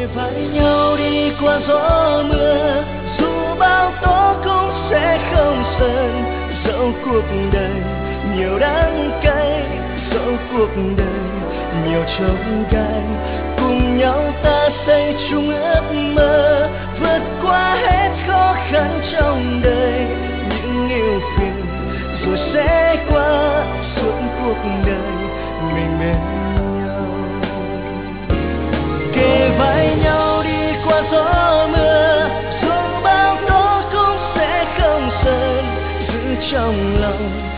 kề vai nhau đi qua gió mưa, dù bao tố cũng sẽ không sờn. Dẫu cuộc đời nhiều đắng cay, dẫu cuộc đời nhiều trông gai, cùng nhau ta xây chung ước mơ, vượt qua hết khó khăn trong đời. Những ưu phiền rồi sẽ qua, suốt cuộc đời mình bên nhau. Kề vai nhau đi qua gió mưa, dù bao tố cũng sẽ không sờn. Giữ trong lòng